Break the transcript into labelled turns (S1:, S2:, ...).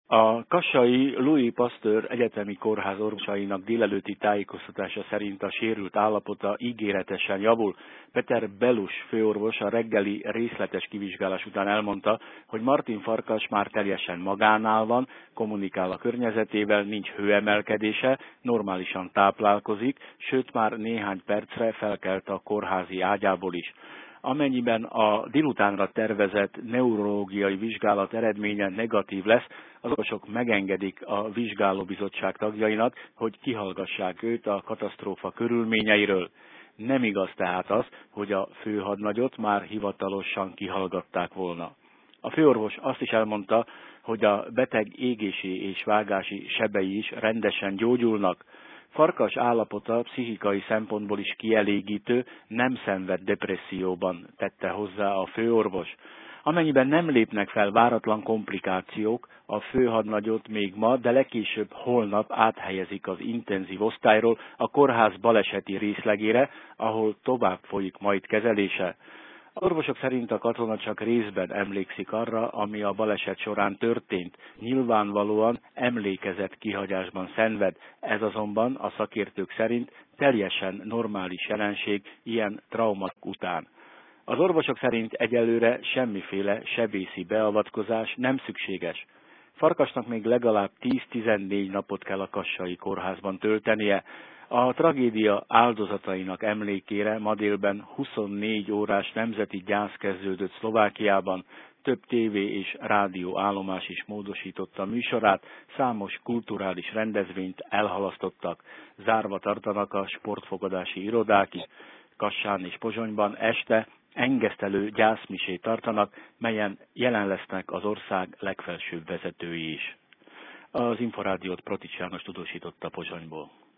S1: A kassai Louis Pasteur Egyetemi Kórház orvosainak délelőtti tájékoztatása szerint a sérült állapota ígéretesen javul. Peter Belus főorvos a reggeli részletes kivizsgálás után elmondta, hogy Martin Farkas már teljesen magánál van, kommunikál a környezetével, nincs hőemelkedése, normálisan táplálkozik, sőt már néhány percre felkelt a kórházi ágyából is. Amennyiben a délutánra tervezett neurológiai vizsgálat eredménye negatív lesz, az orvosok megengedik a vizsgálóbizottság tagjainak, hogy kihallgassák őt a katasztrófa körülményeiről. Nem igaz tehát az, hogy a főhadnagyot már hivatalosan kihallgatták volna. A főorvos azt is elmondta, hogy a beteg égési és vágási sebei is rendesen gyógyulnak. Farkas állapota pszichikai szempontból is kielégítő, nem szenved depresszióban, tette hozzá a főorvos. Amennyiben nem lépnek fel váratlan komplikációk, a főhadnagyot még ma, de legkésőbb holnap áthelyezik az intenzív osztályról a kórház baleseti részlegére, ahol tovább folyik majd kezelése. Az orvosok szerint a katona csak részben emlékszik arra, ami a baleset során történt. Nyilvánvalóan emlékezett kihagyásban szenved, ez azonban a szakértők szerint teljesen normális jelenség ilyen traumak után. Az orvosok szerint egyelőre semmiféle sebészi beavatkozás nem szükséges. Farkasnak még legalább 10-14 napot kell a kassai kórházban töltenie. A tragédia áldozatainak emlékére ma délben 24 órás nemzeti gyász kezdődött Szlovákiában, több tévé és rádió állomás is módosította műsorát, számos kulturális rendezvényt elhalasztottak, zárva tartanak a sportfogadási irodák is. Kassán és Pozsonyban este engesztelő gyászmisét tartanak, melyen jelen lesznek az ország legfelsőbb vezetői is. Az Inforádiót Protics János tudósította Pozsonyból.